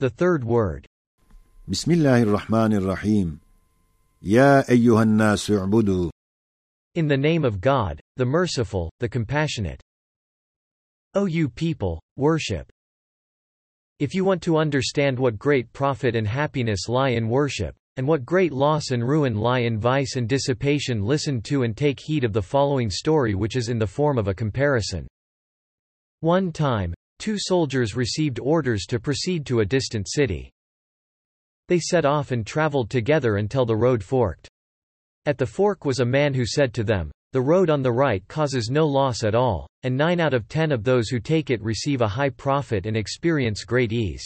The third word. بسم الله الرحمن الرحيم يا أيها الناس اعبدوا. In the name of God, the merciful, the compassionate. O you people, worship. If you want to understand what great profit and happiness lie in worship, and what great loss and ruin lie in vice and dissipation, listen to and take heed of the following story, which is in the form of a comparison. One time, 2 soldiers received orders to proceed to a distant city. They set off and traveled together until the road forked. At the fork was a man who said to them, "The road on the right causes no loss at all, and 9 out of 10 of those who take it receive a high profit and experience great ease.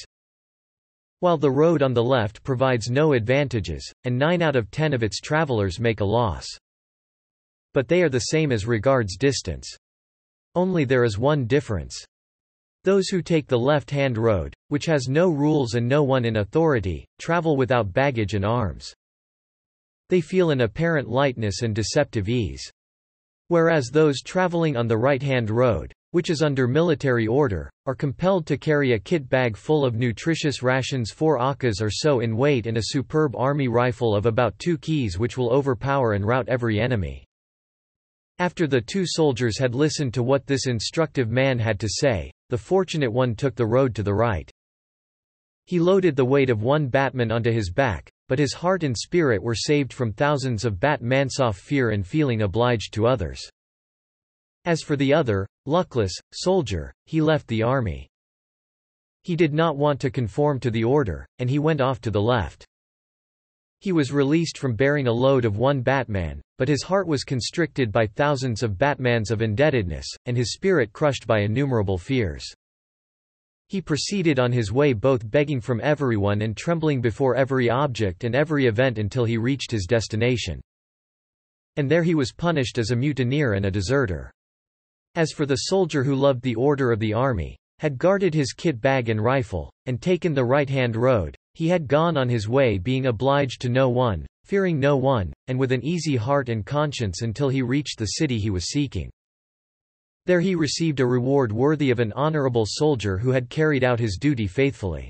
While the road on the left provides no advantages, and 9 out of 10 of its travelers make a loss. But they are the same as regards distance. Only there is one difference. Those who take the left-hand road, which has no rules and no one in authority, travel without baggage and arms. They feel an apparent lightness and deceptive ease. Whereas those traveling on the right-hand road, which is under military order, are compelled to carry a kit bag full of nutritious rations 4 acas or so in weight and a superb army rifle of about 2 keys which will overpower and rout every enemy." After the 2 soldiers had listened to what this instructive man had to say, the fortunate one took the road to the right. He loaded the weight of 1 batman onto his back, but his heart and spirit were saved from thousands of bat-mansof fear and feeling obliged to others. As for the other, luckless, soldier, he left the army. He did not want to conform to the order, and he went off to the left. He was released from bearing a load of 1 batman, but his heart was constricted by thousands of batmans of indebtedness, and his spirit crushed by innumerable fears. He proceeded on his way both begging from everyone and trembling before every object and every event until he reached his destination. And there he was punished as a mutineer and a deserter. As for the soldier who loved the order of the army, had guarded his kit bag and rifle, and taken the right-hand road, he had gone on his way being obliged to no one, fearing no one, and with an easy heart and conscience until he reached the city he was seeking. There he received a reward worthy of an honorable soldier who had carried out his duty faithfully.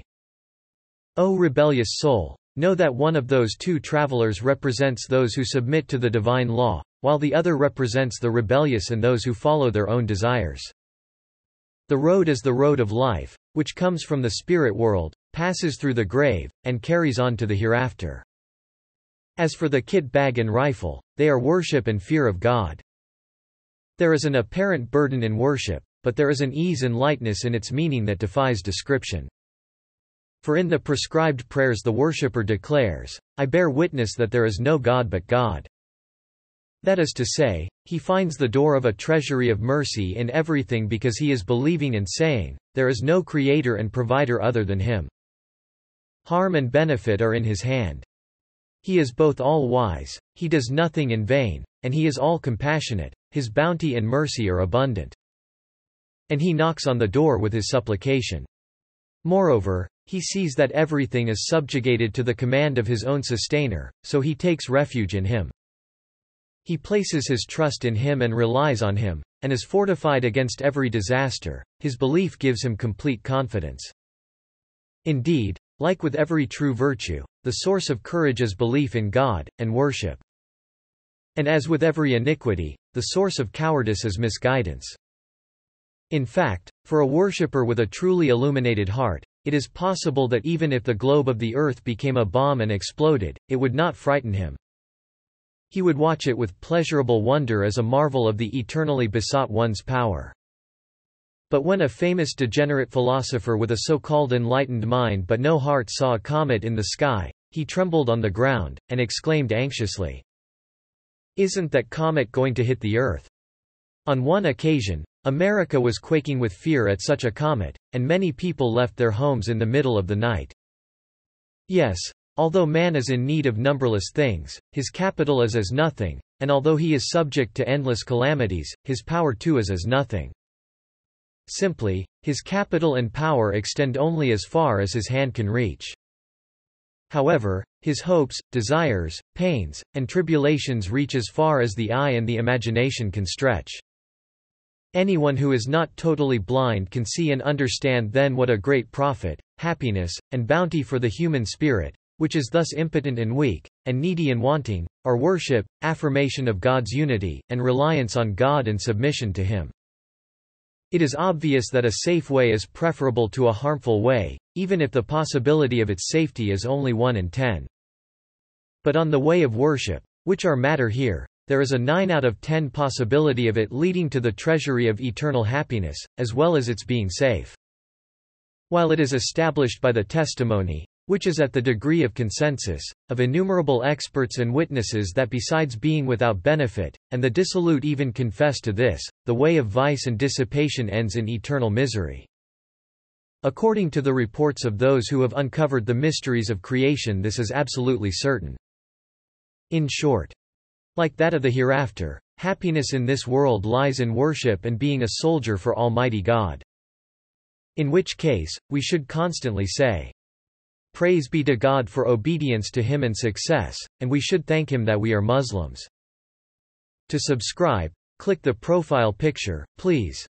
O rebellious soul, know that one of those 2 travelers represents those who submit to the divine law, while the other represents the rebellious and those who follow their own desires. The road is the road of life, which comes from the spirit world, passes through the grave, and carries on to the hereafter. As for the kit bag and rifle, they are worship and fear of God. There is an apparent burden in worship, but there is an ease and lightness in its meaning that defies description. For in the prescribed prayers the worshipper declares, "I bear witness that there is no God but God." That is to say, he finds the door of a treasury of mercy in everything because he is believing and saying, "There is no creator and provider other than him. Harm and benefit are in his hand. He is both all-wise, he does nothing in vain, and he is all-compassionate, his bounty and mercy are abundant." And he knocks on the door with his supplication. Moreover, he sees that everything is subjugated to the command of his own sustainer, so he takes refuge in him. He places his trust in him and relies on him, and is fortified against every disaster. His belief gives him complete confidence. Indeed, like with every true virtue, the source of courage is belief in God, and worship. And as with every iniquity, the source of cowardice is misguidance. In fact, for a worshipper with a truly illuminated heart, it is possible that even if the globe of the earth became a bomb and exploded, it would not frighten him. He would watch it with pleasurable wonder as a marvel of the eternally besought one's power. But when a famous degenerate philosopher with a so-called enlightened mind but no heart saw a comet in the sky, he trembled on the ground, and exclaimed anxiously, "Isn't that comet going to hit the earth?" On one occasion, America was quaking with fear at such a comet, and many people left their homes in the middle of the night. Yes, although man is in need of numberless things, his capital is as nothing, and although he is subject to endless calamities, his power too is as nothing. Simply, his capital and power extend only as far as his hand can reach. However, his hopes, desires, pains, and tribulations reach as far as the eye and the imagination can stretch. Anyone who is not totally blind can see and understand then what a great profit, happiness, and bounty for the human spirit, which is thus impotent and weak, and needy and wanting, are worship, affirmation of God's unity, and reliance on God and submission to Him. It is obvious that a safe way is preferable to a harmful way, even if the possibility of its safety is only 1 in 10. But on the way of worship, which are matter here, there is a 9 out of 10 possibility of it leading to the treasury of eternal happiness, as well as its being safe. While it is established by the testimony, which is at the degree of consensus, of innumerable experts and witnesses that besides being without benefit, and the dissolute even confess to this, the way of vice and dissipation ends in eternal misery. According to the reports of those who have uncovered the mysteries of creation, this is absolutely certain. In short, like that of the hereafter, happiness in this world lies in worship and being a soldier for Almighty God. In which case, we should constantly say, "Praise be to God for obedience to Him and success," and we should thank Him that we are Muslims. To subscribe, click the profile picture, please.